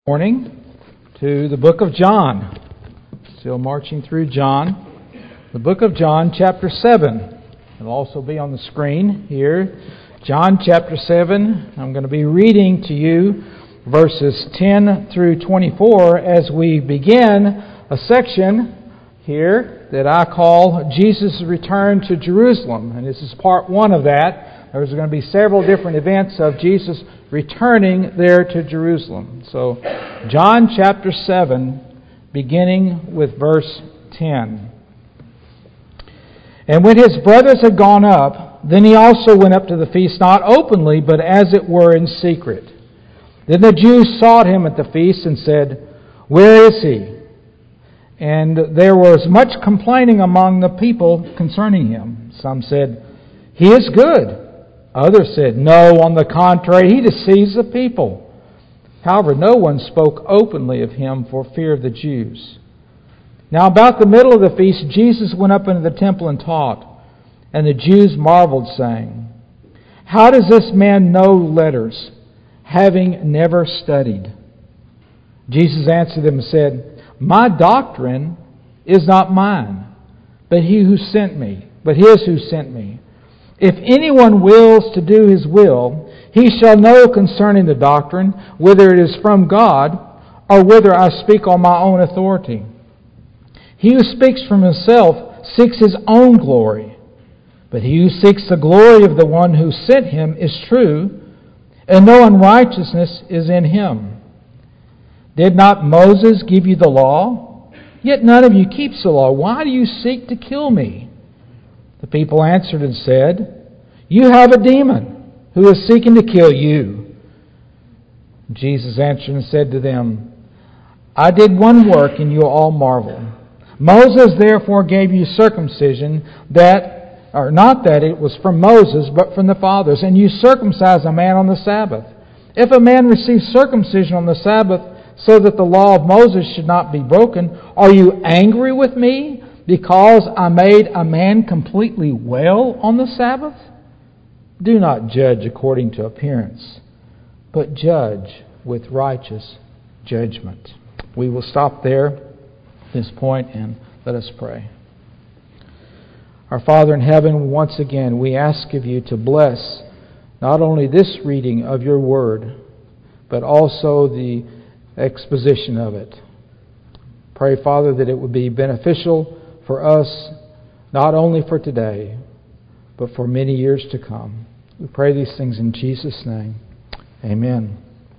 Morning to the book of John. Still marching through John. The book of John, chapter 7. It'll also be on the screen here. John chapter 7. I'm going to be reading to you verses 10 through 24 as we begin a section here that I call Jesus' Return to Jerusalem. And this is part one of that. There's going to be several different events of Jesus returning there to Jerusalem. So, John chapter 7, beginning with verse 10. And when his brothers had gone up, then he also went up to the feast, not openly, but as it were in secret. Then the Jews sought him at the feast and said, "Where is he?" And there was much complaining among the people concerning him. Some said, "He is good." Others said, "No, on the contrary, he deceives the people." However, no one spoke openly of him for fear of the Jews. Now about the middle of the feast, Jesus went up into the temple and taught. And the Jews marveled, saying, "How does this man know letters, having never studied?" Jesus answered them and said, "My doctrine is not mine, but his who sent me. If anyone wills to do his will, he shall know concerning the doctrine, whether it is from God, or whether I speak on my own authority. He who speaks from himself seeks his own glory, but he who seeks the glory of the one who sent him is true, and no unrighteousness is in him. Did not Moses give you the law? Yet none of you keeps the law. Why do you seek to kill me?" The people answered and said, "You have a demon who is seeking to kill you." Jesus answered and said to them, "I did one work and you all marvel. Moses therefore gave you circumcision not that it was from Moses, but from the fathers, and you circumcise a man on the Sabbath. If a man receives circumcision on the Sabbath, so that the law of Moses should not be broken, are you angry with me because I made a man completely well on the Sabbath? Do not judge according to appearance, but judge with righteous judgment." We will stop there at this point and let us pray. Our Father in heaven, once again, we ask of you to bless not only this reading of your word, but also the exposition of it. Pray, Father, that it would be beneficial for us, not only for today, but for many years to come. We pray these things in Jesus' name. Amen.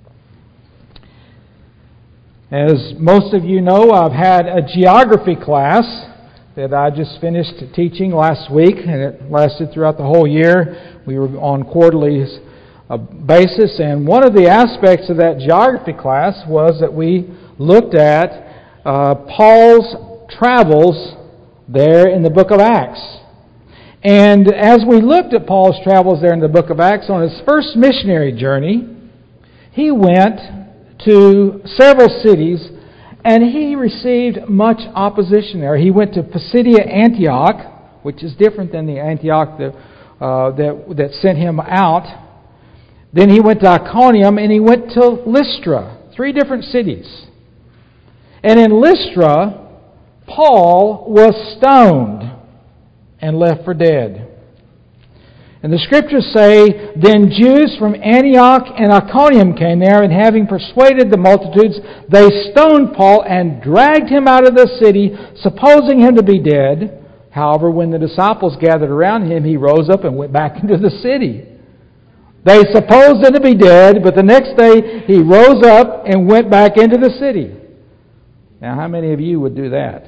As most of you know, I've had a geography class that I just finished teaching last week, and it lasted throughout the whole year. We were on quarterly basis, and one of the aspects of that geography class was that we looked at Paul's travels there in the book of Acts. And as we looked at Paul's travels there in the book of Acts, on his first missionary journey, he went to several cities and he received much opposition there. He went to Pisidia Antioch, which is different than the Antioch that sent him out. Then he went to Iconium and he went to Lystra, 3 different cities. And in Lystra, Paul was stoned and left for dead. And the Scriptures say, "Then Jews from Antioch and Iconium came there, and having persuaded the multitudes, they stoned Paul and dragged him out of the city, supposing him to be dead. However, when the disciples gathered around him, he rose up and went back into the city." They supposed him to be dead, but the next day he rose up and went back into the city. Now, how many of you would do that?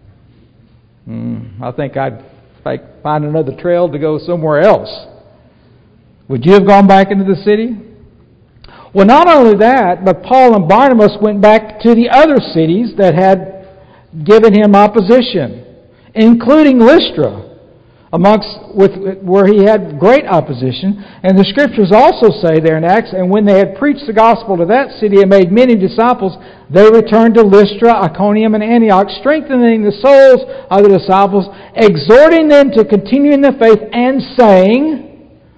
I think I'd find another trail to go somewhere else. Would you have gone back into the city? Well, not only that, but Paul and Barnabas went back to the other cities that had given him opposition, including Lystra, where he had great opposition. And the Scriptures also say there in Acts, "And when they had preached the gospel to that city and made many disciples, they returned to Lystra, Iconium, and Antioch, strengthening the souls of the disciples, exhorting them to continue in the faith, and saying,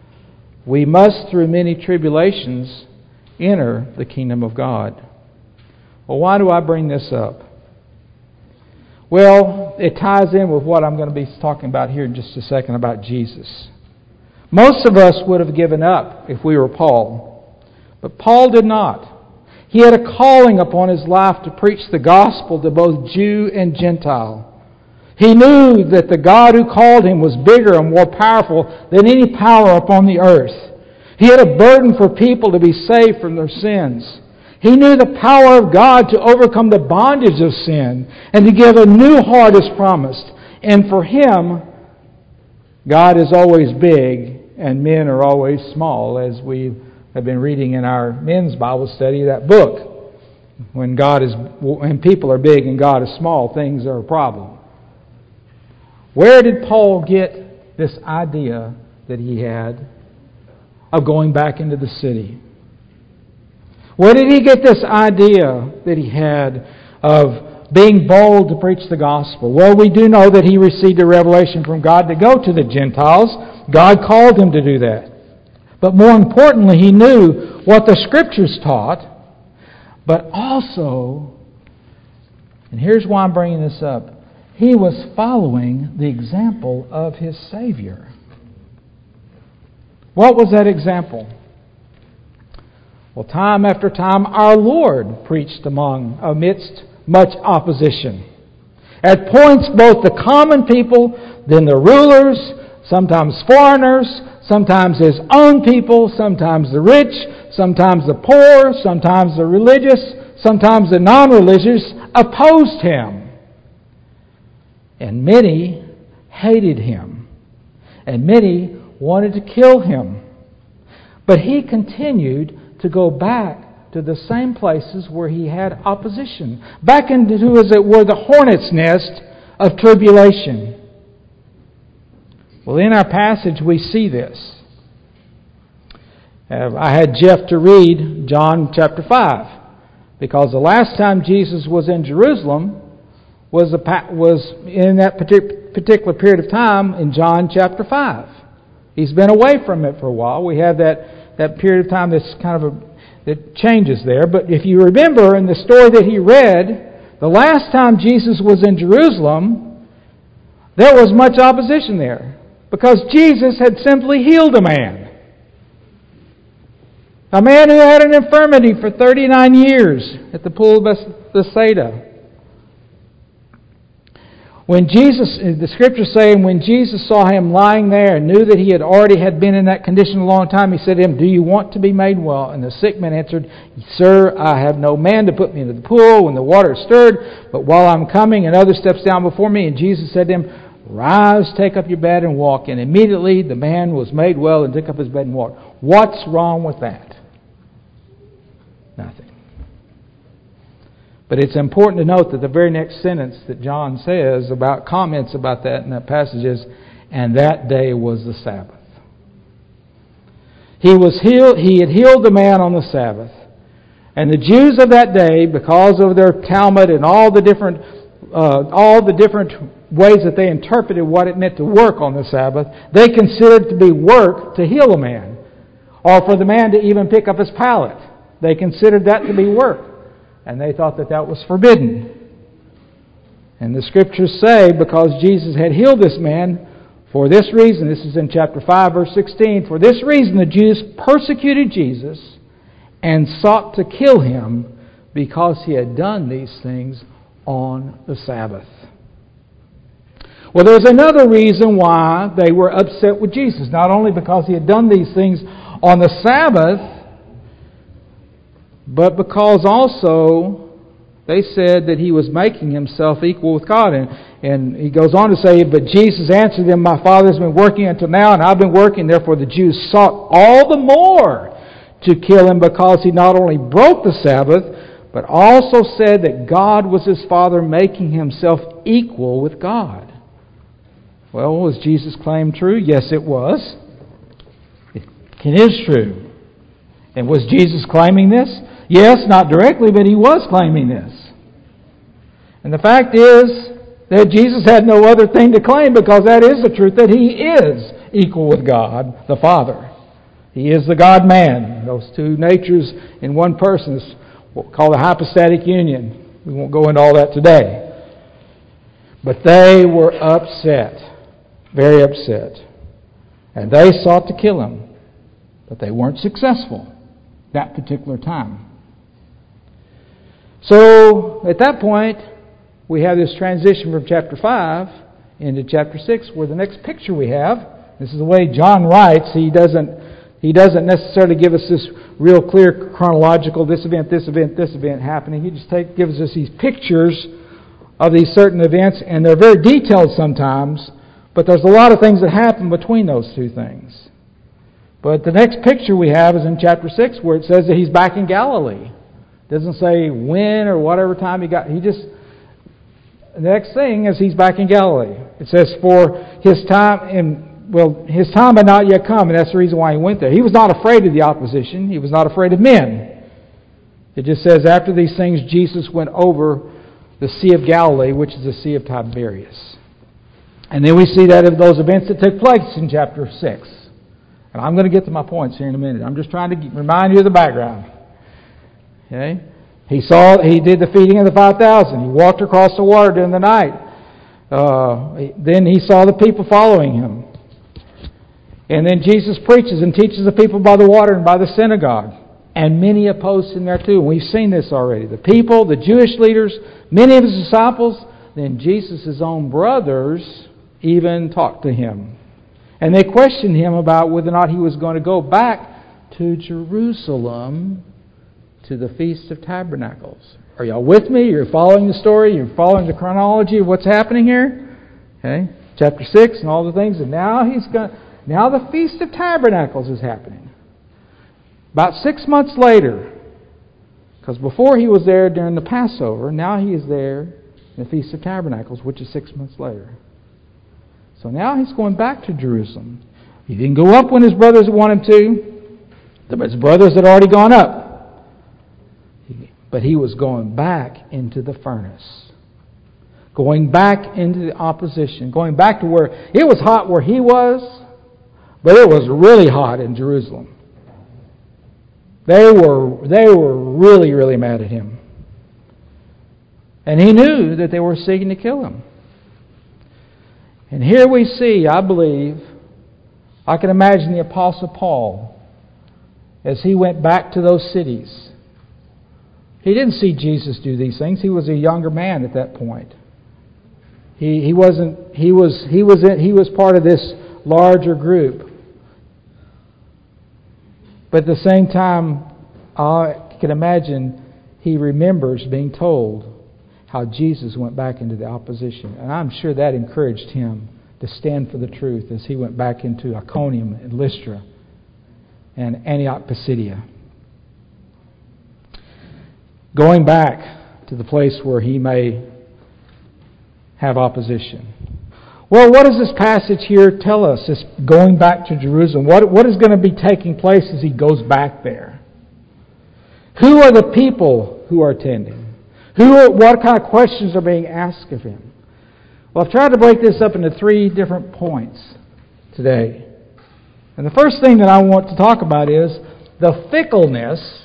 'We must through many tribulations enter the kingdom of God.'" Well, why do I bring this up? Well, it ties in with what I'm going to be talking about here in just a second about Jesus. Most of us would have given up if we were Paul. But Paul did not. He had a calling upon his life to preach the gospel to both Jew and Gentile. He knew that the God who called him was bigger and more powerful than any power upon the earth. He had a burden for people to be saved from their sins. He knew the power of God to overcome the bondage of sin and to give a new heart as promised. And for him, God is always big and men are always small, as we have been reading in our men's Bible study, that book. When people are big and God is small, things are a problem. Where did Paul get this idea that he had of going back into the city? Where did he get this idea that he had of being bold to preach the gospel? Well, we do know that he received a revelation from God to go to the Gentiles. God called him to do that. But more importantly, he knew what the Scriptures taught, but also, and here's why I'm bringing this up, he was following the example of his Savior. What was that example? Well, time after time, our Lord preached amidst much opposition. At points, both the common people, then the rulers, sometimes foreigners, sometimes his own people, sometimes the rich, sometimes the poor, sometimes the religious, sometimes the non-religious, opposed him. And many hated him. And many wanted to kill him. But he continued to go back to the same places where he had opposition. Back into, as it were, the hornet's nest of tribulation. Well, in our passage we see this. I had Jeff to read John chapter 5, because the last time Jesus was in Jerusalem was in that particular period of time in John chapter 5. He's been away from it for a while. We have that period of time that's that changes there. But if you remember in the story that he read, the last time Jesus was in Jerusalem, there was much opposition there, because Jesus had simply healed a man who had an infirmity for 39 years at the pool of Bethsaida. When Jesus, the Scriptures say, when Jesus saw him lying there and knew that he already had been in that condition a long time, he said to him, "Do you want to be made well?" And the sick man answered, "Sir, I have no man to put me into the pool when the water is stirred, but while I'm coming, another steps down before me." And Jesus said to him, "Rise, take up your bed and walk." And immediately the man was made well and took up his bed and walked. What's wrong with that? Nothing. But it's important to note that the very next sentence that John says comments about that in that passage is, "And that day was the Sabbath." He had healed the man on the Sabbath. And the Jews of that day, because of their Talmud and all the different ways that they interpreted what it meant to work on the Sabbath, they considered it to be work to heal a man, or for the man to even pick up his pallet. They considered that to be work. And they thought that was forbidden. And the Scriptures say, because Jesus had healed this man, for this reason, this is in chapter 5, verse 16, for this reason the Jews persecuted Jesus and sought to kill him, because he had done these things on the Sabbath. Well, there's another reason why they were upset with Jesus. Not only because he had done these things on the Sabbath, but because also they said that he was making himself equal with God. And he goes on to say, "But Jesus answered them, My Father has been working until now, and I've been working. Therefore the Jews sought all the more to kill him, because he not only broke the Sabbath, but also said that God was his Father, making himself equal with God." Well, was Jesus' claim true? Yes, it was. It is true. And was Jesus claiming this? Yes, not directly, but he was claiming this. And the fact is that Jesus had no other thing to claim, because that is the truth, that he is equal with God, the Father. He is the God-man. Those two natures in one person is what we call the hypostatic union. We won't go into all that today. But they were upset, very upset. And they sought to kill him, but they weren't successful that particular time. So, at that point, we have this transition from chapter 5 into chapter 6, where the next picture we have, this is the way John writes, he doesn't necessarily give us this real clear chronological, this event happening. He just gives us these pictures of these certain events, and they're very detailed sometimes, but there's a lot of things that happen between those two things. But the next picture we have is in chapter 6, where it says that he's back in Galilee. It doesn't say when or whatever time the next thing is he's back in Galilee. It says for his time, his time had not yet come, and that's the reason why he went there. He was not afraid of the opposition. He was not afraid of men. It just says after these things, Jesus went over the Sea of Galilee, which is the Sea of Tiberias. And then we see that of those events that took place in chapter 6. And I'm going to get to my points here in a minute. I'm just trying to remind you of the background. Okay? He did the feeding of the 5,000. He walked across the water during the night. Then he saw the people following him. And then Jesus preaches and teaches the people by the water and by the synagogue. And many opposed him there too. And we've seen this already. The people, the Jewish leaders, many of his disciples, then Jesus' own brothers even talked to him. And they questioned him about whether or not he was going to go back to Jerusalem to the Feast of Tabernacles. Are y'all with me? You're following the story? You're following the chronology of what's happening here? Okay, chapter 6 and all the things. And now the Feast of Tabernacles is happening. About 6 months later, because before he was there during the Passover, now he is there in the Feast of Tabernacles, which is 6 months later. So now he's going back to Jerusalem. He didn't go up when his brothers wanted to. His brothers had already gone up. But he was going back into the furnace. Going back into the opposition. Going back to where it was hot where he was, but it was really hot in Jerusalem. They were really, really mad at him. And he knew that they were seeking to kill him. And here we see, I believe, I can imagine the Apostle Paul as he went back to those cities. He didn't see Jesus do these things. He was a younger man at that point. He was part of this larger group. But at the same time, I can imagine he remembers being told how Jesus went back into the opposition. And I'm sure that encouraged him to stand for the truth as he went back into Iconium and Lystra and Antioch Pisidia. Going back to the place where he may have opposition. Well, what does this passage here tell us? This going back to Jerusalem. What is going to be taking place as he goes back there? Who are the people who are attending? What kind of questions are being asked of him? Well, I've tried to break this up into 3 different points today. And the first thing that I want to talk about is the fickleness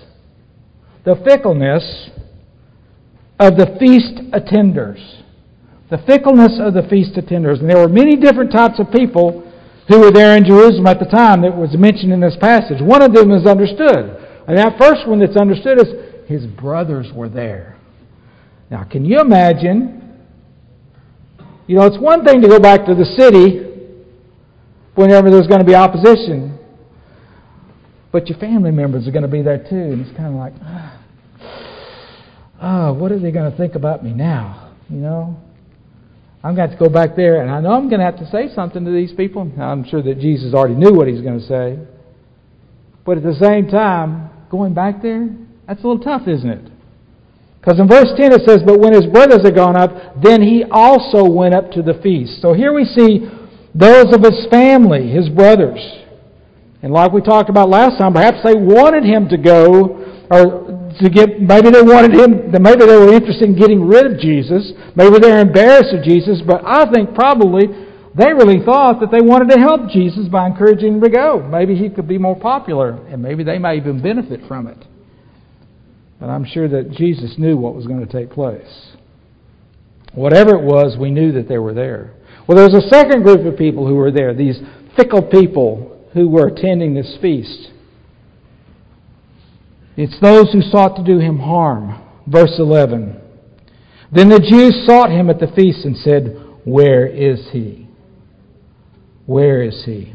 of the feast attenders. The fickleness of the feast attenders. And there were many different types of people who were there in Jerusalem at the time that was mentioned in this passage. One of them is understood. And that first one that's understood is his brothers were there. Now, can you imagine? It's one thing to go back to the city whenever there's going to be opposition. But your family members are going to be there too. And it's kind of like, what are they going to think about me now? I'm going to have to go back there, and I know I'm going to have to say something to these people. I'm sure that Jesus already knew what he's going to say. But at the same time, going back there, that's a little tough, isn't it? Because in verse 10 it says, but when his brothers had gone up, then he also went up to the feast. So here we see those of his family, his brothers. And like we talked about last time, perhaps they wanted him to go, maybe they were interested in getting rid of Jesus. Maybe they're embarrassed of Jesus. But I think probably they really thought that they wanted to help Jesus by encouraging him to go. Maybe he could be more popular, and maybe they may even benefit from it. But I'm sure that Jesus knew what was going to take place. Whatever it was, we knew that they were there. Well, there was a second group of people who were there, these fickle people who were attending this feast. It's those who sought to do him harm. Verse 11. Then the Jews sought him at the feast and said, "Where is he? Where is he?"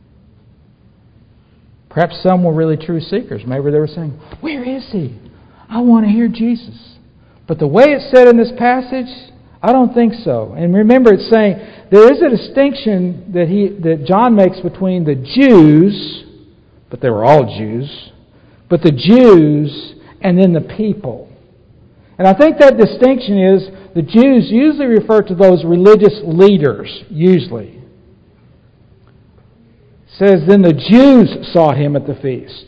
Perhaps some were really true seekers. Maybe they were saying, "Where is he? I want to hear Jesus." But the way it's said in this passage, I don't think so. And remember, it's saying there is a distinction that John makes between the Jews, but they were all Jews, but the Jews and then the people. And I think that distinction is the Jews usually refer to those religious leaders, usually. It says, then the Jews sought him at the feast.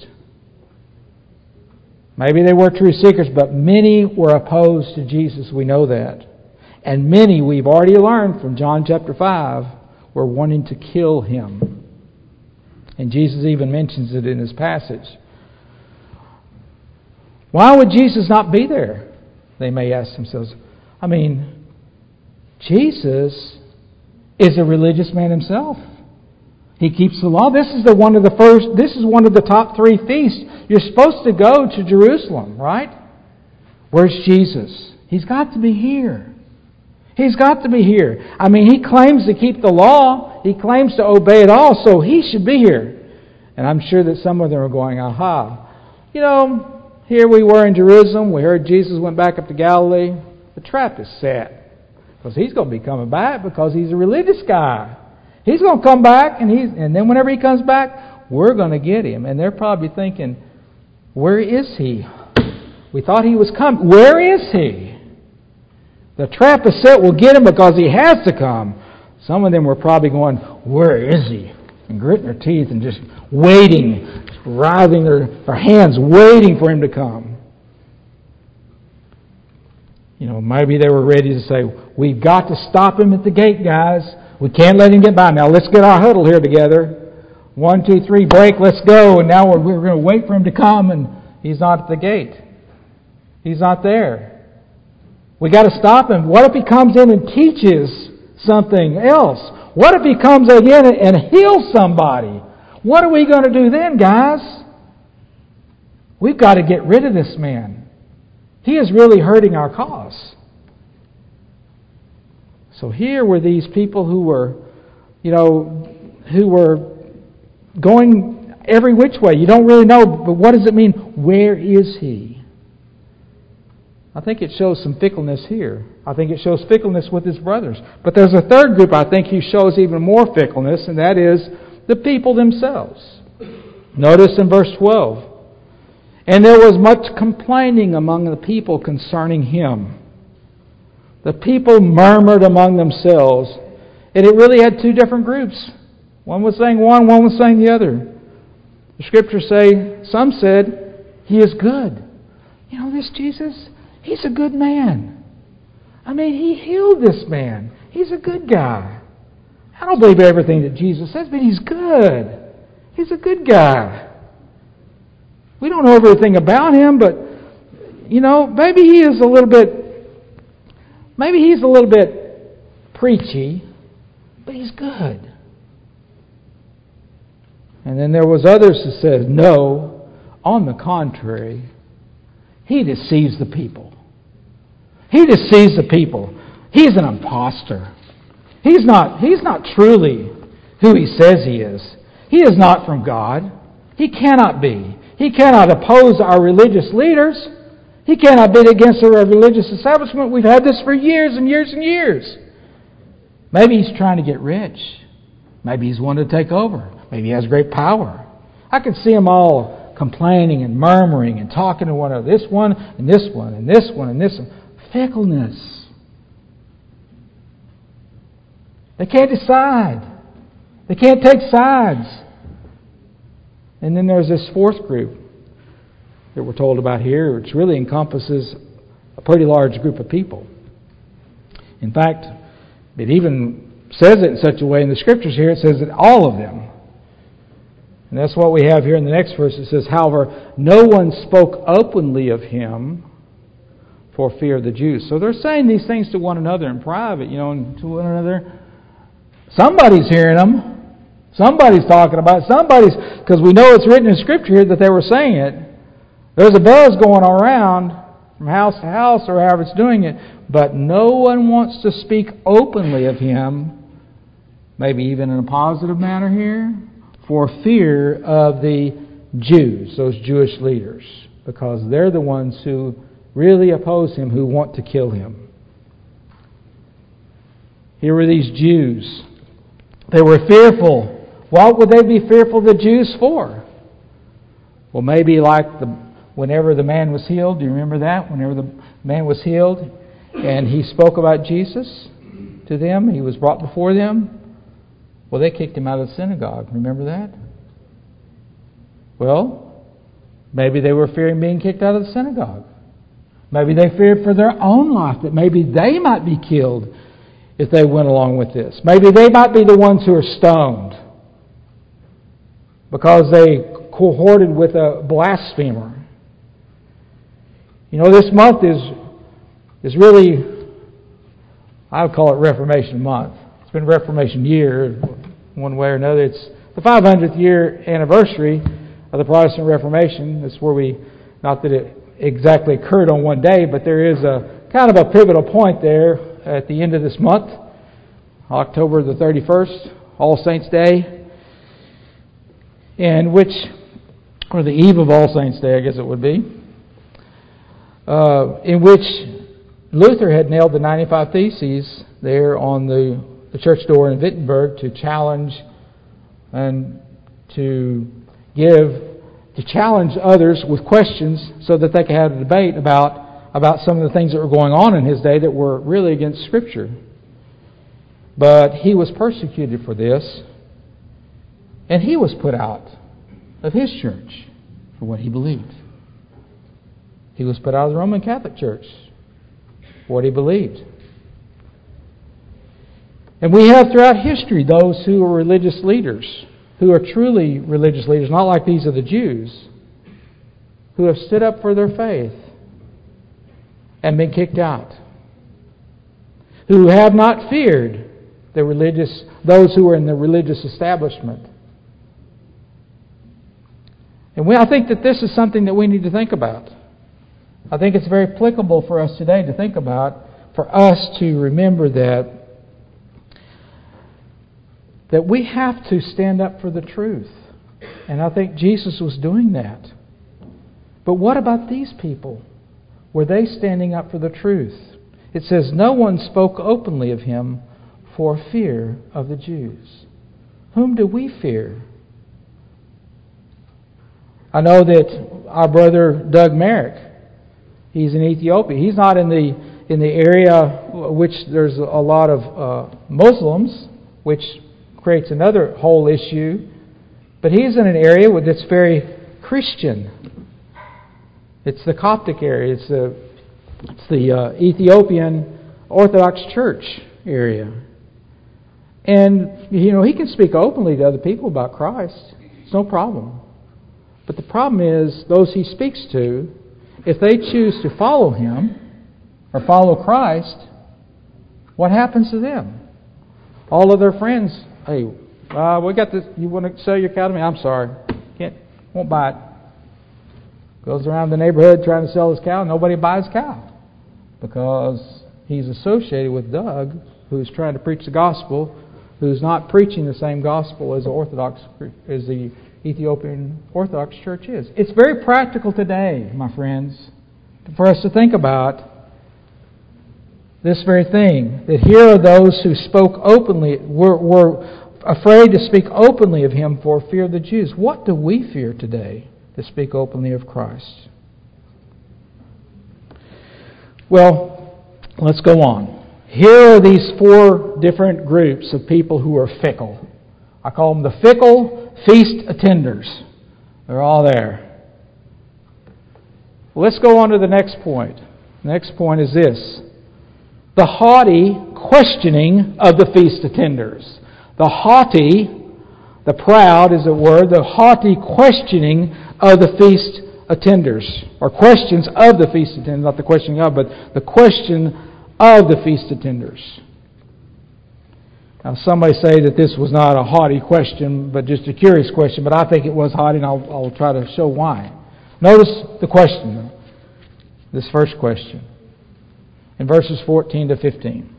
Maybe they were true seekers, but many were opposed to Jesus. We know that. And many, we've already learned from John chapter 5, were wanting to kill him. And Jesus even mentions it in his passage. Why would Jesus not be there? They may ask themselves. I mean, Jesus is a religious man himself. He keeps the law. This is one of the top 3 feasts. You're supposed to go to Jerusalem, right? Where's Jesus? He's got to be here. He's got to be here. I mean, he claims to keep the law. He claims to obey it all, so he should be here. And I'm sure that some of them are going, aha. You know, here we were in Jerusalem. We heard Jesus went back up to Galilee. The trap is set. Because he's going to be coming back because he's a religious guy. He's going to come back, and then whenever he comes back, we're going to get him. And they're probably thinking, where is he? We thought he was coming. Where is he? The trap is set. We'll get him because he has to come. Some of them were probably going, where is he? And gritting their teeth and just waiting, writhing their hands, waiting for him to come. You know, maybe they were ready to say, we've got to stop him at the gate, guys. We can't let him get by. Now let's get our huddle here together. 1, 2, 3, break, let's go. And now we're going to wait for him to come, and he's not at the gate. He's not there. We got to stop him. What if he comes in and teaches something else? What if he comes again and heals somebody? What are we going to do then, guys? We've got to get rid of this man. He is really hurting our cause. So here were these people who were going every which way. You don't really know, but what does it mean? Where is he? I think it shows some fickleness here. I think it shows fickleness with his brothers. But there's a third group I think who shows even more fickleness, and that is the people themselves. Notice in verse 12. And there was much complaining among the people concerning him. The people murmured among themselves. And it really had 2 different groups. One was saying one was saying the other. The scriptures say, some said, he is good. You know, this Jesus, he's a good man. I mean, he healed this man. He's a good guy. I don't believe everything that Jesus says, but he's good. He's a good guy. We don't know everything about him, but, you know, maybe he's a little bit preachy, but he's good. And then there was others who said, no, on the contrary, he deceives the people. He deceives the people. He's an imposter. He's not truly who he says he is. He is not from God. He cannot be. He cannot oppose our religious leaders. He cannot bid against our religious establishment. We've had this for years and years and years. Maybe he's trying to get rich. Maybe he's wanting to take over. Maybe he has great power. I can see them all complaining and murmuring and talking to one another. This one and this one and this one and this one. Fickleness. They can't decide. They can't take sides. And then there's this fourth group that we're told about here, which really encompasses a pretty large group of people. In fact, it even says it in such a way in the scriptures here, it says that all of them. And that's what we have here in the next verse. It says, however, no one spoke openly of him for fear of the Jews. So they're saying these things to one another in private, and to one another. Somebody's hearing them. Somebody's talking about it. Because we know it's written in Scripture here that they were saying it. There's a buzz going around from house to house or however it's doing it. But no one wants to speak openly of him, maybe even in a positive manner here, for fear of the Jews, those Jewish leaders, because they're the ones who really oppose him, who want to kill him. Here were these Jews. They were fearful. What would they be fearful of the Jews for? Well, maybe like whenever the man was healed. Do you remember that? Whenever the man was healed and he spoke about Jesus to them, he was brought before them. Well, they kicked him out of the synagogue. Remember that? Well, maybe they were fearing being kicked out of the synagogue. Maybe they feared for their own life, that maybe they might be killed if they went along with this. Maybe they might be the ones who are stoned because they cohorted with a blasphemer. This month is really, I would call it Reformation Month. It's been Reformation year, one way or another. It's the 500th year anniversary of the Protestant Reformation. That's where not that it exactly occurred on one day, but there is a kind of a pivotal point there at the end of this month, October the 31st, All Saints Day, or the eve of All Saints Day, I guess it would be, in which Luther had nailed the 95 Theses there on the church door in Wittenberg to challenge and to challenge others with questions so that they could have a debate about some of the things that were going on in his day that were really against Scripture. But he was persecuted for this, and he was put out of his church for what he believed. He was put out of the Roman Catholic Church for what he believed. And we have throughout history those who are religious leaders, who are truly religious leaders, not like these of the Jews, who have stood up for their faith and been kicked out, who have not feared those who are in the religious establishment. And I think that this is something that we need to think about. I think it's very applicable for us today to think about, for us to remember that we have to stand up for the truth. And I think Jesus was doing that. But what about these people? Were they standing up for the truth? It says, no one spoke openly of him for fear of the Jews. Whom do we fear? I know that our brother Doug Merrick, he's in Ethiopia. He's not in the area which there's a lot of Muslims, which creates another whole issue. But he's in an area that's very Christian. It's the Coptic area. It's the Ethiopian Orthodox Church area. And, he can speak openly to other people about Christ. It's no problem. But the problem is, those he speaks to, if they choose to follow him or follow Christ, what happens to them? All of their friends, hey, we got this. You want to sell your cow to me? I'm sorry, won't buy it. Goes around the neighborhood trying to sell his cow. Nobody buys cow because he's associated with Doug, who's trying to preach the gospel, who's not preaching the same gospel as the Ethiopian Orthodox Church is. It's very practical today, my friends, for us to think about this very thing, that here are those who spoke openly, were afraid to speak openly of him for fear of the Jews. What do we fear today to speak openly of Christ? Well, let's go on. Here are these 4 different groups of people who are fickle. I call them the fickle feast attenders. They're all there. Well, let's go on to the next point. The next point is this: the haughty questioning of the feast attenders. The haughty the proud, as it were, the haughty questioning of the feast attenders, or questions of the feast attenders, not the questioning of, but the question of the feast attenders. Now, some may say that this was not a haughty question, but just a curious question, but I think it was haughty, and I'll try to show why. Notice the question, this first question, in verses 14 to 15.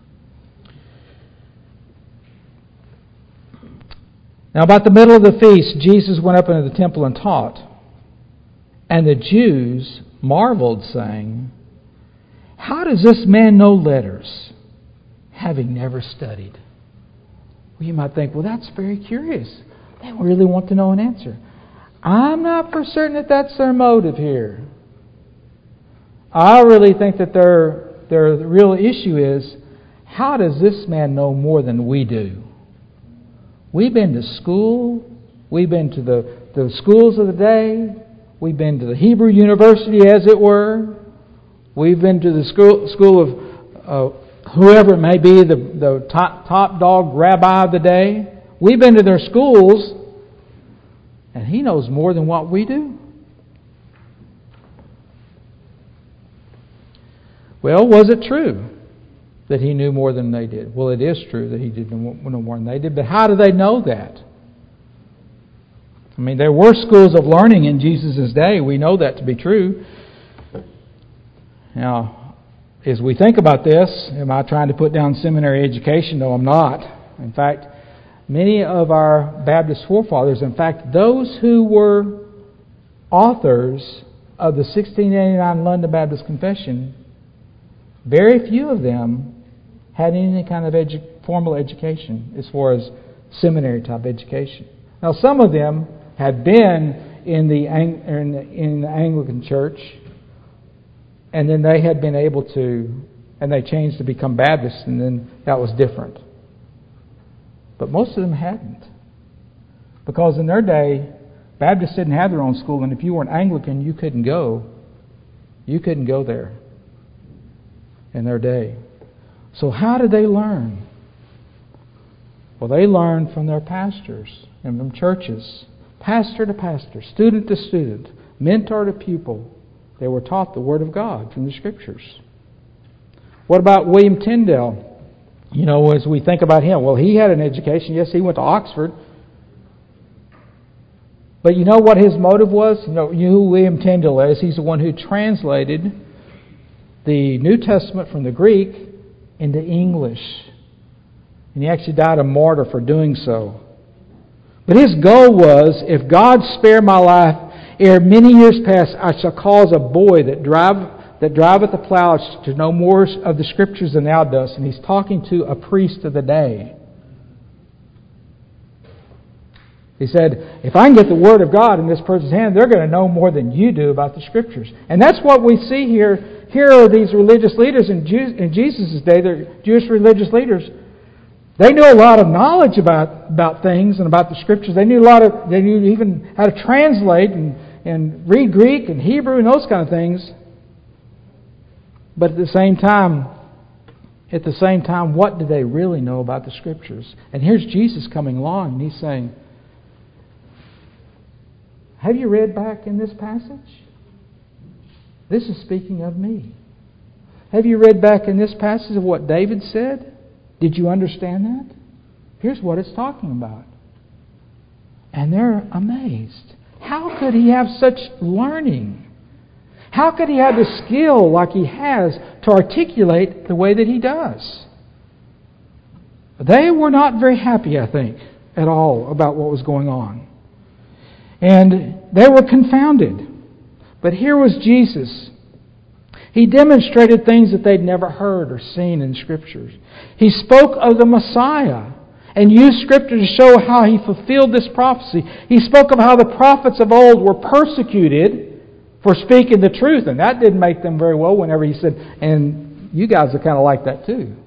Now, about the middle of the feast, Jesus went up into the temple and taught. And the Jews marveled, saying, "How does this man know letters, having never studied?" Well, you might think, well, that's very curious. They really want to know an answer. I'm not for certain that that's their motive here. I really think that their real issue is, how does this man know more than we do? We've been to school. We've been to the schools of the day. We've been to the Hebrew University, as it were. We've been to the school of whoever it may be, the top dog rabbi of the day. We've been to their schools, and he knows more than what we do. Well, was it true that he knew more than they did? Well, it is true that he did know more than they did, but how do they know that? I mean, there were schools of learning in Jesus' day. We know that to be true. Now, as we think about this, am I trying to put down seminary education? No, I'm not. In fact, many of our Baptist forefathers, in fact, those who were authors of the 1689 London Baptist Confession, very few of them had any kind of formal education as far as seminary type education. Now, some of them had been in the Anglican Church, and then they had been able to, and they changed to become Baptists, and then that was different. But most of them hadn't. Because in their day, Baptists didn't have their own school, and if you were an Anglican, you couldn't go. You couldn't go there in their day. So how did they learn? Well, they learned from their pastors and from churches. Pastor to pastor, student to student, mentor to pupil. They were taught the Word of God from the Scriptures. What about William Tyndale? You know, as we think about him, well, he had an education. Yes, he went to Oxford. But you know what his motive was? You know who William Tyndale is? He's the one who translated the New Testament from the Greek into English. And he actually died a martyr for doing so. But his goal was, if God spare my life, ere many years pass, I shall cause a boy that driveth the plow to know more of the Scriptures than thou dost. And he's talking to a priest of the day. He said, if I can get the Word of God in this person's hand, they're going to know more than you do about the Scriptures. And that's what we see here. Here are these religious leaders in Jesus' day. They're Jewish religious leaders. They knew a lot of knowledge about things and about the Scriptures. They knew even how to translate and read Greek and Hebrew and those kind of things. But at the same time, what do they really know about the Scriptures? And here's Jesus coming along, and he's saying, have you read back in this passage? This is speaking of me. Have you read back in this passage of what David said? Did you understand that? Here's what it's talking about. And they're amazed. How could he have such learning? How could he have the skill like he has to articulate the way that he does? They were not very happy, I think, at all about what was going on. And they were confounded. But here was Jesus. He demonstrated things that they'd never heard or seen in Scriptures. He spoke of the Messiah and used Scripture to show how He fulfilled this prophecy. He spoke of how the prophets of old were persecuted for speaking the truth. And that didn't make them very well whenever He said, and you guys are kind of like that too.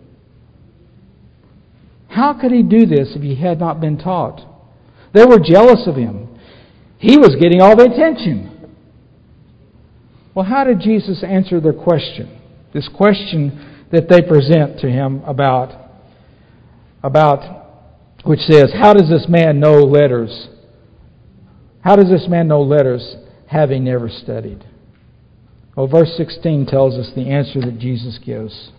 How could He do this if He had not been taught? They were jealous of Him. He was getting all the attention. Well, how did Jesus answer their question? This question that they present to Him about which says, how does this man know letters? How does this man know letters, having never studied? Well, verse 16 tells us the answer that Jesus gives.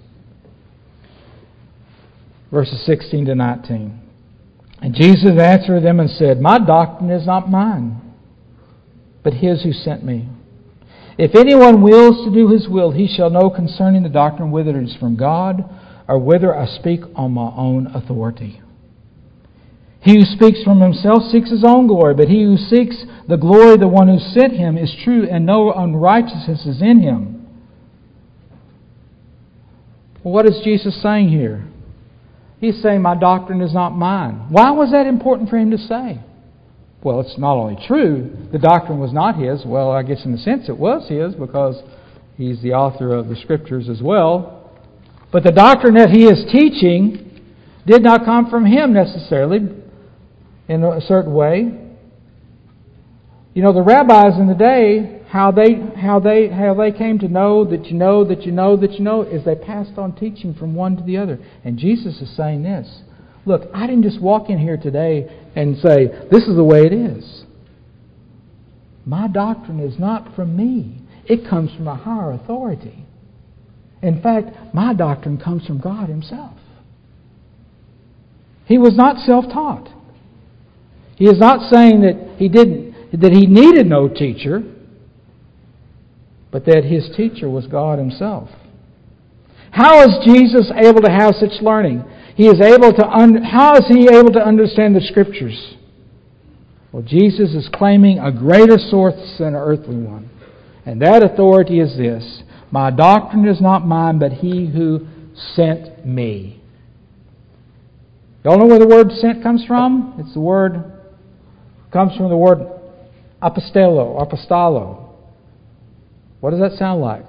Verses 16 to 19. And Jesus answered them and said, My doctrine is not mine, but His who sent me. If anyone wills to do His will, he shall know concerning the doctrine whether it is from God or whether I speak on my own authority. He who speaks from himself seeks his own glory, but he who seeks the glory of the one who sent him is true, and no unrighteousness is in him. Well, what is Jesus saying here? He's saying, my doctrine is not mine. Why was that important for him to say? Well, it's not only true, the doctrine was not his. Well, I guess in a sense it was his, because he's the author of the Scriptures as well. But the doctrine that he is teaching did not come from him necessarily in a certain way. You know, the rabbis in the day, how they came to know that you know that you know that you know is they passed on teaching from one to the other. And Jesus is saying this. Look, I didn't just walk in here today and say, this is the way it is. My doctrine is not from me. It comes from a higher authority. In fact, my doctrine comes from God Himself. He was not self-taught. He is not saying that he needed no teacher, but that His teacher was God Himself. How is Jesus able to have such learning? How is He able to understand the Scriptures? Well, Jesus is claiming a greater source than an earthly one. And that authority is this: my doctrine is not mine, but He who sent me. Y'all know where the word sent comes from? Comes from the word apostolo. What does that sound like?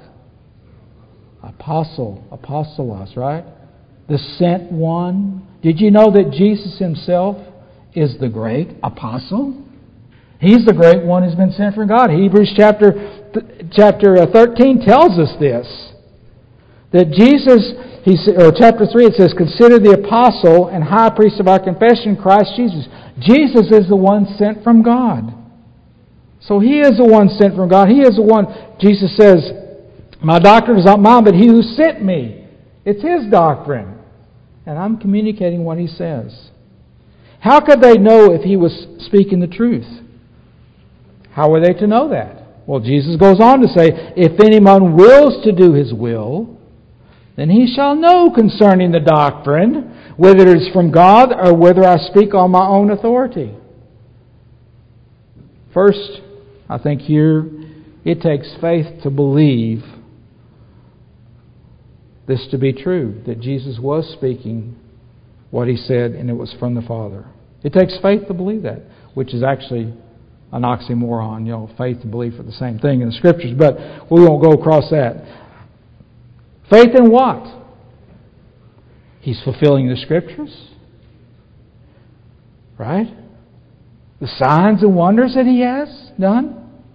Apostolos, right? The sent one. Did you know that Jesus Himself is the great apostle? He's the great one who's been sent from God. Hebrews chapter 13 tells us this. That Jesus, chapter 3, it says, consider the apostle and high priest of our confession, Christ Jesus. Jesus is the one sent from God. So He is the one sent from God. He is the one, Jesus says, my doctrine is not mine, but He who sent me. It's His doctrine. And I'm communicating what He says. How could they know if He was speaking the truth? How were they to know that? Well, Jesus goes on to say, if anyone wills to do His will, then he shall know concerning the doctrine, whether it is from God or whether I speak on my own authority. First, I think here, it takes faith to believe this to be true, that Jesus was speaking what He said and it was from the Father. It takes faith to believe that, which is actually an oxymoron. Faith and belief are the same thing in the Scriptures, but we won't go across that. Faith in what? He's fulfilling the Scriptures. Right? The signs and wonders that He has done.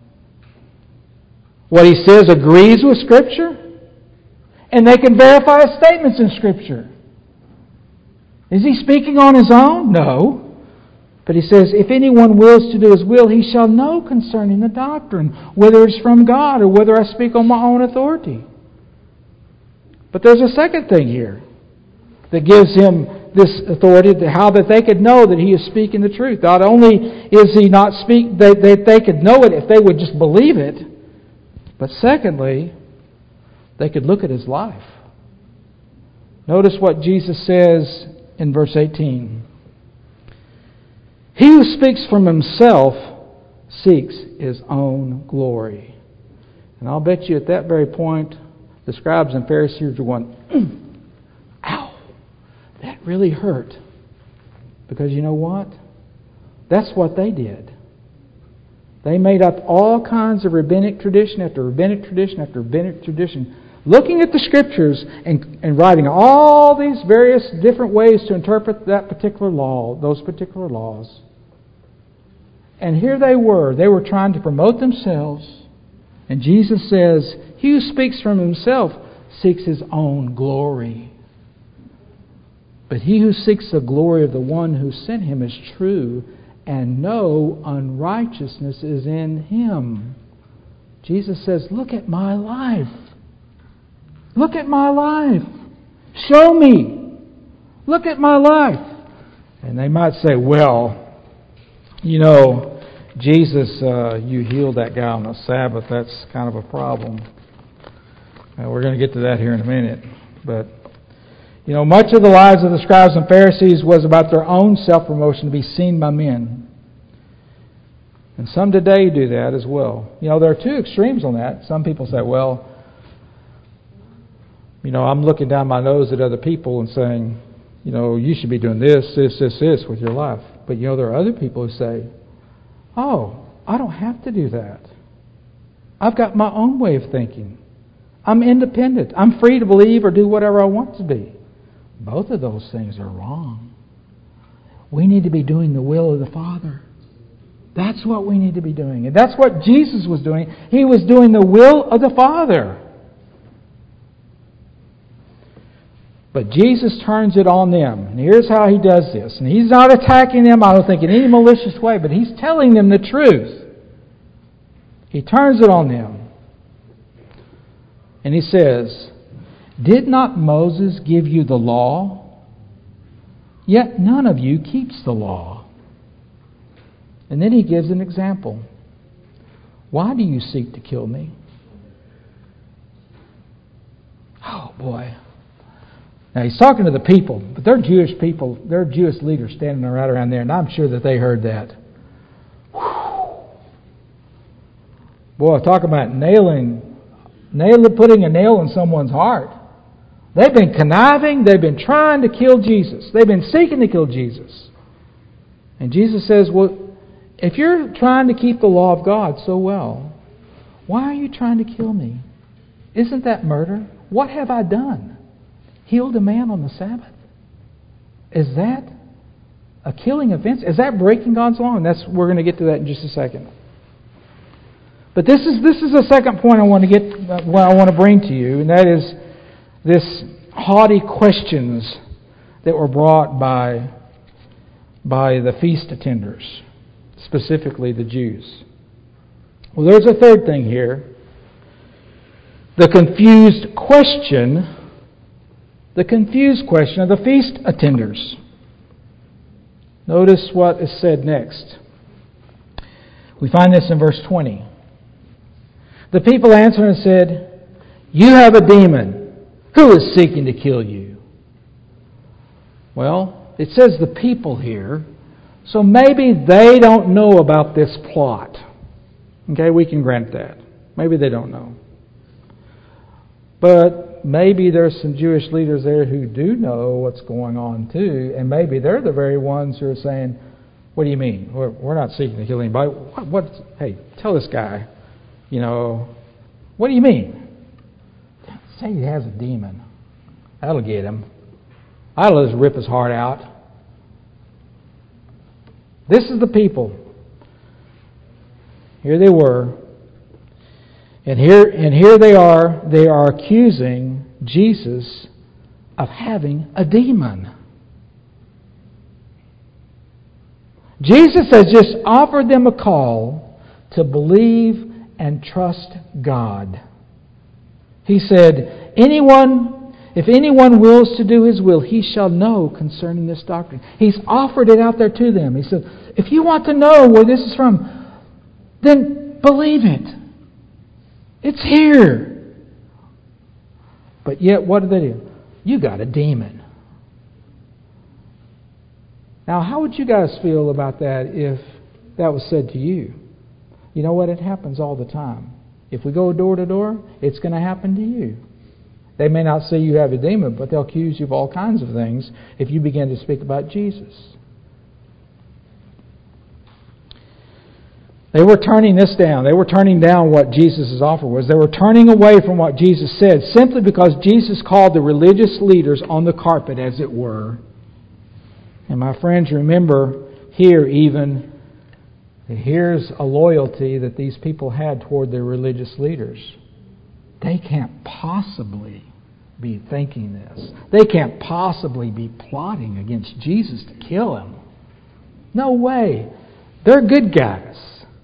What He says agrees with Scripture. And they can verify His statements in Scripture. Is He speaking on His own? No. But He says, if anyone wills to do His will, he shall know concerning the doctrine, whether it's from God or whether I speak on my own authority. But there's a second thing here that gives Him this authority, how that they could know that He is speaking the truth. Not only is He not speak, they could know it if they would just believe it, but secondly, they could look at His life. Notice what Jesus says in verse 18. He who speaks from himself seeks his own glory. And I'll bet you at that very point, the scribes and Pharisees were going, ow, that really hurt. Because you know what? That's what they did. They made up all kinds of rabbinic tradition after rabbinic tradition after rabbinic tradition, looking at the Scriptures and writing all these various different ways to interpret that particular law, those particular laws. And here they were trying to promote themselves. And Jesus says, he who speaks from himself seeks his own glory. But he who seeks the glory of the one who sent him is true, and no unrighteousness is in him. Jesus says, look at my life. Look at my life. Show me. Look at my life. And they might say, well, you know, Jesus, you healed that guy on the Sabbath. That's kind of a problem. We're going to get to that here in a minute. But, you know, much of the lives of the scribes and Pharisees was about their own self-promotion to be seen by men. And some today do that as well. You know, there are two extremes on that. Some people say, well, you know, I'm looking down my nose at other people and saying, you know, you should be doing this with your life. But, you know, there are other people who say, oh, I don't have to do that. I've got my own way of thinking. I'm independent. I'm free to believe or do whatever I want to be. Both of those things are wrong. We need to be doing the will of the Father. That's what we need to be doing. And that's what Jesus was doing. He was doing the will of the Father. But Jesus turns it on them. And here's how He does this. And He's not attacking them, I don't think, in any malicious way, but He's telling them the truth. He turns it on them. And He says, did not Moses give you the law? Yet none of you keeps the law. And then He gives an example. Why do you seek to kill me? Oh boy. Now He's talking to the people, but they're Jewish people. They're Jewish leaders standing right around there, and I'm sure that they heard that. Whew. Boy, talk about putting a nail in someone's heart. They've been conniving. They've been trying to kill Jesus. They've been seeking to kill Jesus. And Jesus says, well, if you're trying to keep the law of God so well, why are you trying to kill me? Isn't that murder? What have I done? Healed a man on the Sabbath? Is that a killing offense? Is that breaking God's law? And we're going to get to that in just a second. But this is the second point I want to bring to you, and that is this haughty questions that were brought by the feast attenders, specifically the Jews. Well, there's a third thing here. The confused question of the feast attenders. Notice what is said next. We find this in verse 20. The people answered and said, you have a demon. Who is seeking to kill you? Well, it says the people here, so maybe they don't know about this plot. Okay, we can grant that. Maybe they don't know. But maybe there's some Jewish leaders there who do know what's going on too, and maybe they're the very ones who are saying, what do you mean? We're not seeking to kill anybody. Hey, tell this guy, what do you mean? Say he has a demon. That'll get him. That'll just rip his heart out. This is the people. Here they were. And here they are. They are accusing Jesus of having a demon. Jesus has just offered them a call to believe and trust God. He said, if anyone wills to do His will, he shall know concerning this doctrine. He's offered it out there to them. He said, if you want to know where this is from, then believe it. It's here. But yet, what do? You got a demon. Now, how would you guys feel about that if that was said to you? You know what? It happens all the time. If we go door to door, it's going to happen to you. They may not say you have a demon, but they'll accuse you of all kinds of things if you begin to speak about Jesus. They were turning this down. They were turning down what Jesus' offer was. They were turning away from what Jesus said simply because Jesus called the religious leaders on the carpet, as it were. And my friends, remember here even, here's a loyalty that these people had toward their religious leaders. They can't possibly be thinking this. They can't possibly be plotting against Jesus to kill Him. No way. They're good guys.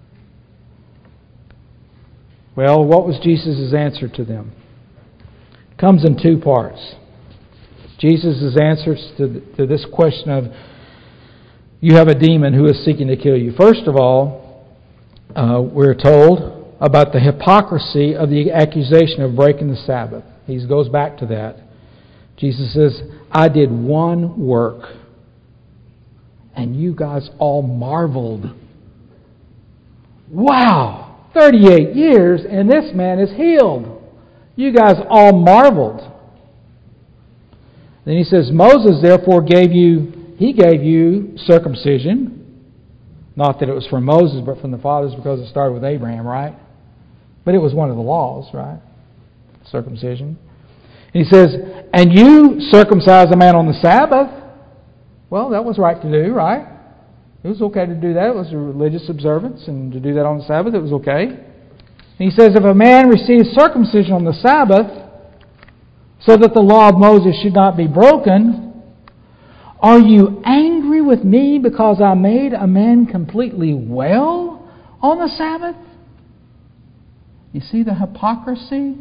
Well, what was Jesus' answer to them? It comes in two parts. Jesus' answers to this question of, you have a demon who is seeking to kill you. First of all, we're told about the hypocrisy of the accusation of breaking the Sabbath. He goes back to that. Jesus says, I did one work, and you guys all marveled. Wow! 38 years, and this man is healed. You guys all marveled. Then he says, Moses therefore gave you circumcision. Not that it was from Moses, but from the fathers, because it started with Abraham, right? But it was one of the laws, right? Circumcision. And he says, and you circumcise a man on the Sabbath. Well, that was right to do, right? It was okay to do that. It was a religious observance, and to do that on the Sabbath, it was okay. And he says, if a man receives circumcision on the Sabbath, so that the law of Moses should not be broken, are you angry with me because I made a man completely well on the Sabbath? You see the hypocrisy?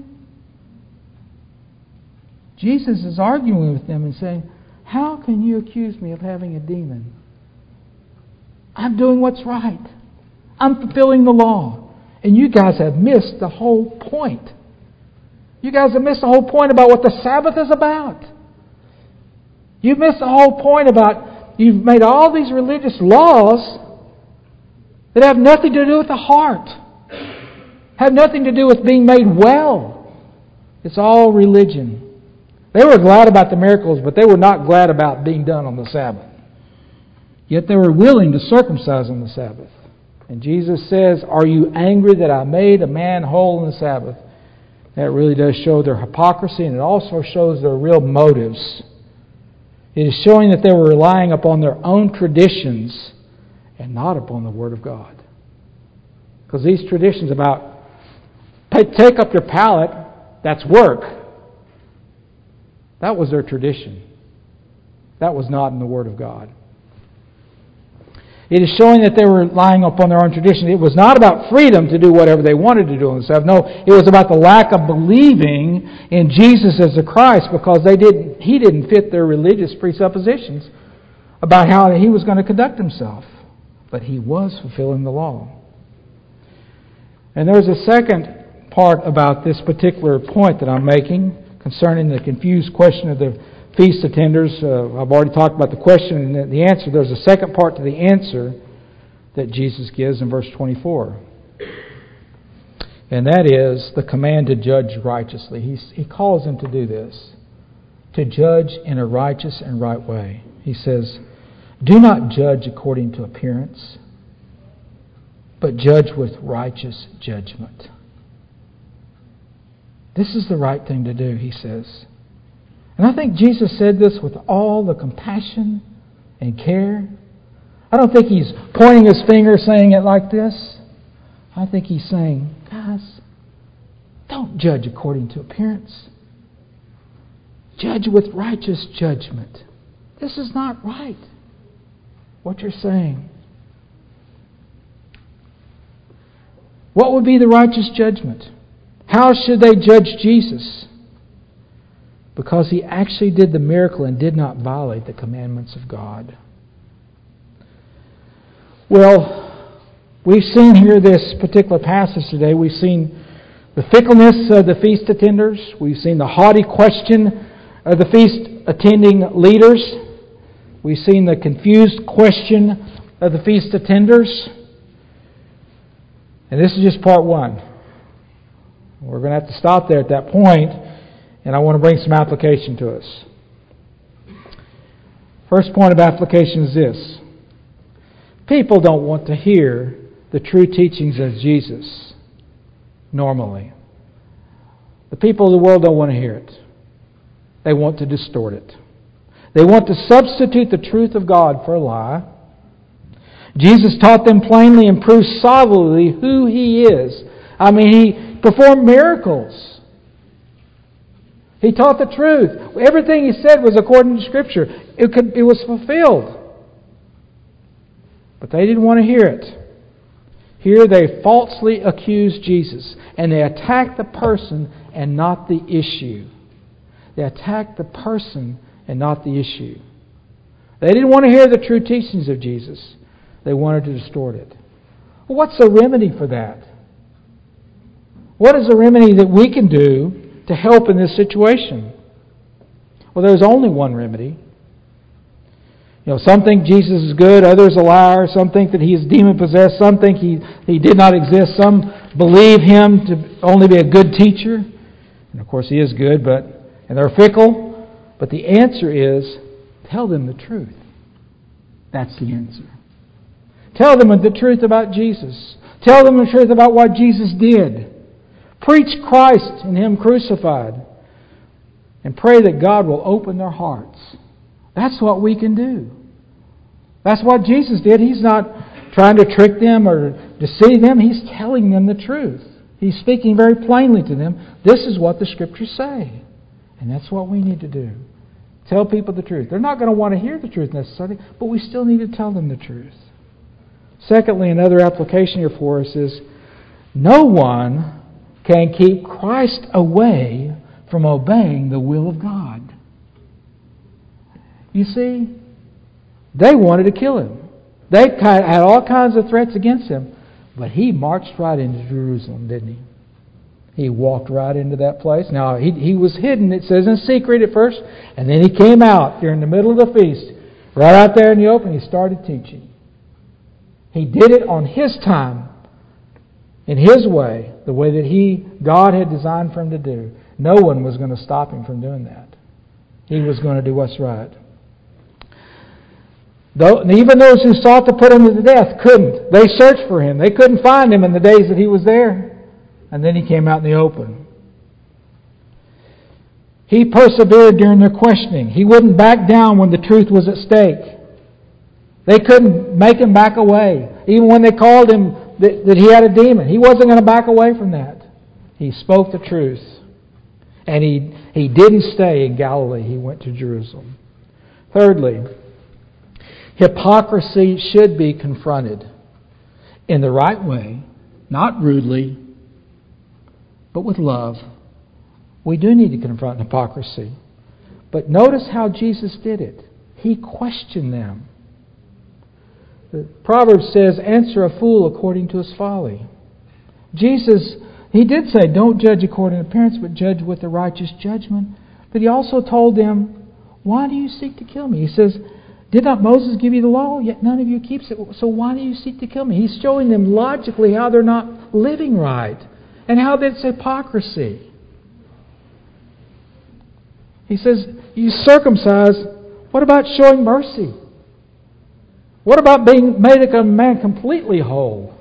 Jesus is arguing with them and saying, how can you accuse me of having a demon? I'm doing what's right. I'm fulfilling the law. And you guys have missed the whole point. You guys have missed the whole point about what the Sabbath is about. You've missed the whole point about, you've made all these religious laws that have nothing to do with the heart. Have nothing to do with being made well. It's all religion. They were glad about the miracles, but they were not glad about being done on the Sabbath. Yet they were willing to circumcise on the Sabbath. And Jesus says, are you angry that I made a man whole on the Sabbath? That really does show their hypocrisy, and it also shows their real motives. It is showing that they were relying upon their own traditions and not upon the Word of God. Because these traditions about, take up your pallet, that's work. That was their tradition. That was not in the Word of God. It is showing that they were relying upon their own tradition. It was not about freedom to do whatever they wanted to do on the Sabbath. No, it was about the lack of believing in Jesus as the Christ, because He didn't fit their religious presuppositions about how He was going to conduct Himself. But He was fulfilling the law. And there's a second part about this particular point that I'm making concerning the confused question of the feast attenders. I've already talked about the question and the answer. There's a second part to the answer that Jesus gives in verse 24. And that is the command to judge righteously. He calls them to do this, to judge in a righteous and right way. He says, do not judge according to appearance, but judge with righteous judgment. This is the right thing to do, he says. And I think Jesus said this with all the compassion and care. I don't think He's pointing His finger saying it like this. I think He's saying, guys, don't judge according to appearance. Judge with righteous judgment. This is not right, what you're saying. What would be the righteous judgment? How should they judge Jesus? Because He actually did the miracle and did not violate the commandments of God. Well, we've seen here this particular passage today. We've seen the fickleness of the feast attenders. We've seen the haughty question of the feast attending leaders. We've seen the confused question of the feast attenders. And this is just part one. We're going to have to stop there at that point, and I want to bring some application to us. First point of application is this. People don't want to hear the true teachings of Jesus normally. The people of the world don't want to hear it. They want to distort it. They want to substitute the truth of God for a lie. Jesus taught them plainly and proved solidly who He is. I mean, He performed miracles. He taught the truth. Everything He said was according to Scripture. It was fulfilled. But they didn't want to hear it. Here they falsely accused Jesus, and they attacked the person and not the issue. They attacked the person and not the issue. They didn't want to hear the true teachings of Jesus. They wanted to distort it. Well, what's the remedy for that? What is the remedy that we can do to help in this situation? Well, there's only one remedy. Some think Jesus is good, others a liar. Some think that He is demon-possessed. Some think he did not exist. Some believe Him to only be a good teacher. And of course, He is good, and they're fickle. But the answer is, tell them the truth. That's the answer. Tell them the truth about Jesus. Tell them the truth about what Jesus did. Preach Christ and Him crucified. And pray that God will open their hearts. That's what we can do. That's what Jesus did. He's not trying to trick them or deceive them. He's telling them the truth. He's speaking very plainly to them. This is what the Scriptures say. And that's what we need to do. Tell people the truth. They're not going to want to hear the truth necessarily, but we still need to tell them the truth. Secondly, another application here for us is, no one can keep Christ away from obeying the will of God. You see, they wanted to kill Him. They had all kinds of threats against Him, but He marched right into Jerusalem, didn't He? He walked right into that place. Now, he was hidden, it says, in secret at first, and then He came out during the middle of the feast, right out there in the open. He started teaching. He did it on His time, in His way, the way that God had designed for Him to do. No one was going to stop Him from doing that. He was going to do what's right. Even those who sought to put Him to death couldn't. They searched for Him. They couldn't find Him in the days that He was there. And then He came out in the open. He persevered during their questioning. He wouldn't back down when the truth was at stake. They couldn't make Him back away. Even when they called Him that He had a demon, He wasn't going to back away from that. He spoke the truth. And He didn't stay in Galilee. He went to Jerusalem. Thirdly, hypocrisy should be confronted in the right way, not rudely, but with love. We do need to confront hypocrisy. But notice how Jesus did it. He questioned them. The Proverbs says, answer a fool according to his folly. Jesus, He did say, don't judge according to appearance, but judge with a righteous judgment. But He also told them, why do you seek to kill me? He says, did not Moses give you the law? Yet none of you keeps it. So why do you seek to kill me? He's showing them logically how they're not living right and how that's hypocrisy. He says, you circumcise. What about showing mercy? What about being made a man completely whole?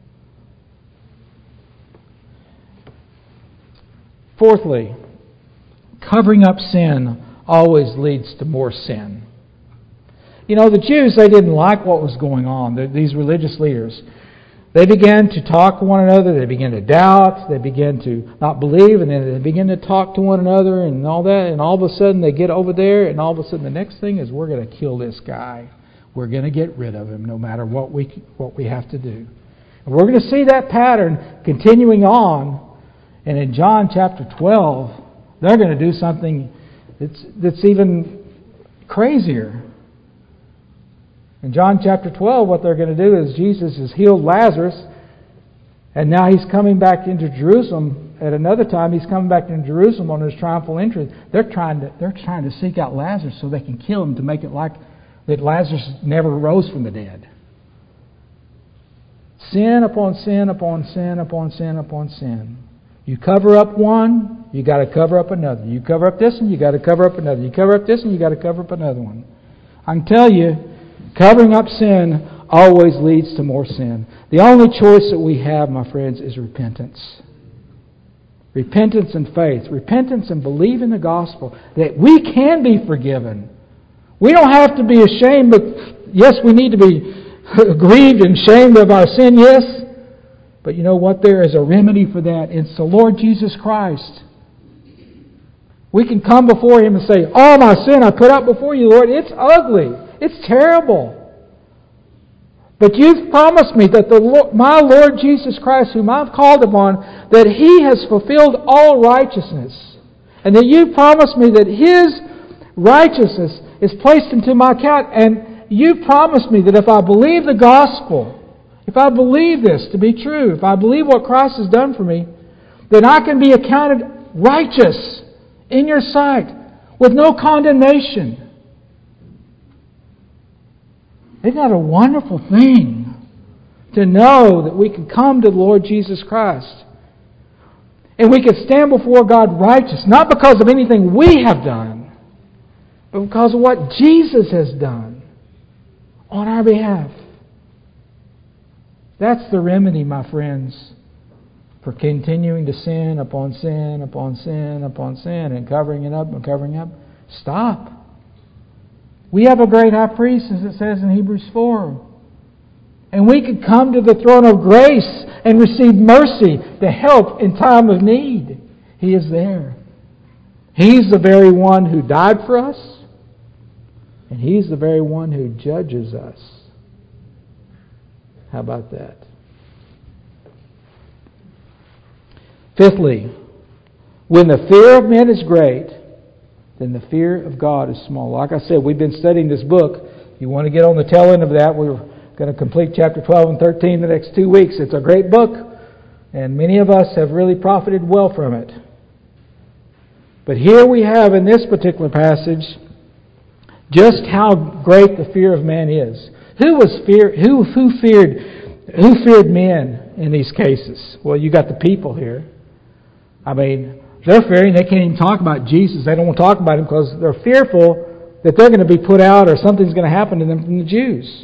Fourthly, covering up sin always leads to more sin. The Jews, they didn't like what was going on. These religious leaders. They began to talk to one another. They began to doubt. They began to not believe. And then they began to talk to one another and all that. And all of a sudden they get over there. And all of a sudden the next thing is, we're going to kill this guy. We're going to get rid of him no matter what we have to do. And we're going to see that pattern continuing on. And in John chapter 12, they're going to do something that's even crazier. In John chapter 12, what they're going to do is Jesus has healed Lazarus, and now He's coming back into Jerusalem. At another time, He's coming back into Jerusalem on His triumphal entry. They're trying to seek out Lazarus so they can kill him, to make it like that Lazarus never rose from the dead. Sin upon sin upon sin upon sin upon sin. You cover up one, you got to cover up another. You cover up this one, you got to cover up another. You cover up this one, you got to cover up another one. I can tell you, covering up sin always leads to more sin. The only choice that we have, my friends, is repentance. Repentance and faith. Repentance and believe in the gospel that we can be forgiven. We don't have to be ashamed, but yes, we need to be grieved and ashamed of our sin, yes. But you know what? There is a remedy for that. It's the Lord Jesus Christ. We can come before Him and say, all my sin I put out before you, Lord. It's ugly. It's terrible. But you've promised me that my Lord Jesus Christ, whom I've called upon, that He has fulfilled all righteousness. And that you've promised me that His righteousness is placed into my account. And you've promised me that if I believe the gospel, if I believe this to be true, if I believe what Christ has done for me, then I can be accounted righteous in your sight with no condemnation. Isn't that a wonderful thing to know that we can come to the Lord Jesus Christ and we can stand before God righteous, not because of anything we have done, but because of what Jesus has done on our behalf. That's the remedy, my friends, for continuing to sin upon sin upon sin upon sin and covering it up and covering up. Stop. We have a great high priest, as it says in Hebrews 4. And we can come to the throne of grace and receive mercy to help in time of need. He is there. He's the very one who died for us. And He's the very one who judges us. How about that? Fifthly, when the fear of men is great, then the fear of God is small. Like I said, we've been studying this book. If you want to get on the tail end of that, we're going to complete chapter 12 and 13 the next 2 weeks. It's a great book, and many of us have really profited well from it. But here we have in this particular passage just how great the fear of man is. Who feared men in these cases? Well, you got the people here. I mean, they're fearing. They can't even talk about Jesus. They don't want to talk about Him because they're fearful that they're going to be put out or something's going to happen to them from the Jews.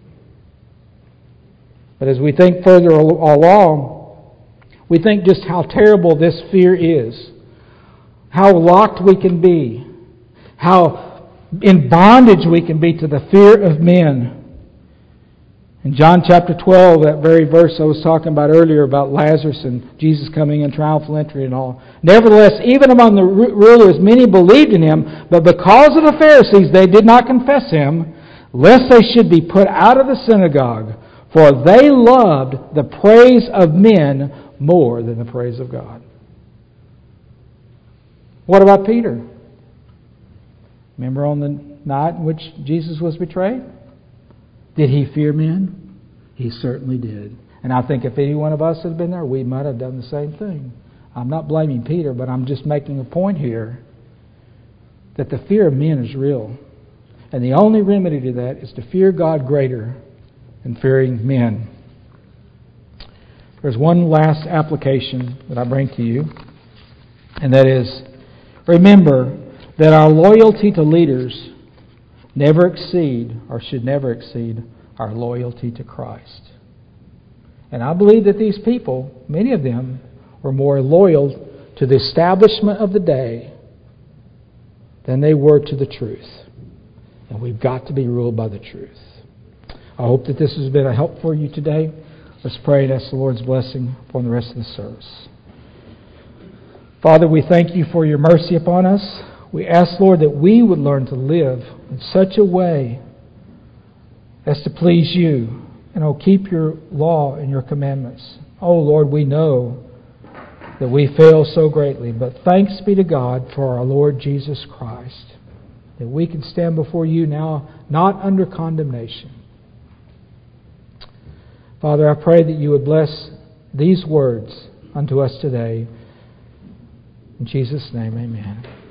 But as we think further along, we think just how terrible this fear is. How locked we can be. How in bondage we can be to the fear of men. In John chapter 12, that very verse I was talking about earlier about Lazarus and Jesus coming in triumphal entry and all. Nevertheless, even among the rulers, many believed in Him, but because of the Pharisees, they did not confess Him, lest they should be put out of the synagogue. For they loved the praise of men more than the praise of God. What about Peter? Remember on the night in which Jesus was betrayed? Did he fear men? He certainly did. And I think if any one of us had been there, we might have done the same thing. I'm not blaming Peter, but I'm just making a point here that the fear of men is real. And the only remedy to that is to fear God greater than fearing men. There's one last application that I bring to you, and that is, remember that our loyalty to leaders never exceed, or should never exceed, our loyalty to Christ. And I believe that these people, many of them, were more loyal to the establishment of the day than they were to the truth. And we've got to be ruled by the truth. I hope that this has been a help for you today. Let's pray and ask the Lord's blessing upon the rest of the service. Father, we thank You for Your mercy upon us. We ask, Lord, that we would learn to live in such a way as to please You and keep Your law and Your commandments. Oh, Lord, we know that we fail so greatly, but thanks be to God for our Lord Jesus Christ, that we can stand before You now not under condemnation. Father, I pray that You would bless these words unto us today. In Jesus' name, amen.